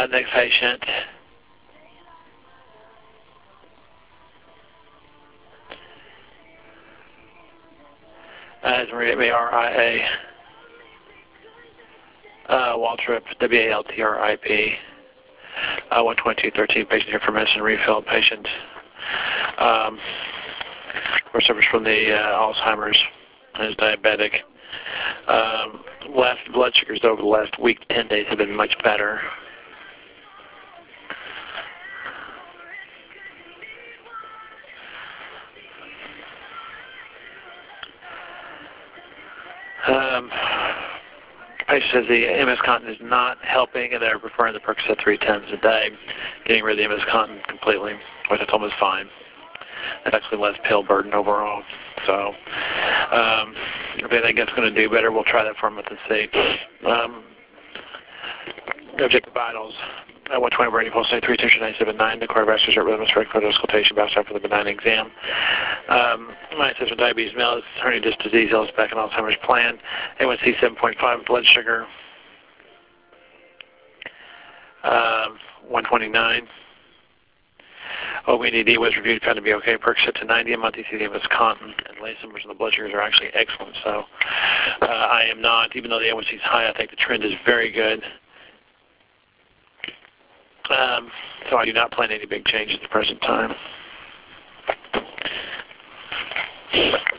Next patient. Maria MARIA. Waltrip, WALTRIP. 12213 patient here for medicine refill. Patient. Suffers from the Alzheimer's and is diabetic. Last blood sugars over the last week to 10 days have been much better. Patient says the MS Contin is not helping, and they're preferring the Percocet 3 times a day, getting rid of the MS Contin completely, which I told them is fine. It's actually less pill burden overall. So, if they think it's going to do better, we'll try that for a month and see. Objective vitals. 120 brain pulse, 3 tension 979, the cardiovascular rhythm, rectal auscultation, bounce out for the benign exam. My sister diabetes mellitus, hernia disc disease, Ellis back and Alzheimer's plan. A1C 7.5, blood sugar 129. OBDD was reviewed, found to be okay. Percocet to 90, a month ECD was Contin, and late numbers and the blood sugars are actually excellent. So I am not, even though the A1C is high, I think the trend is very good. So I do not plan any big changes at the present time.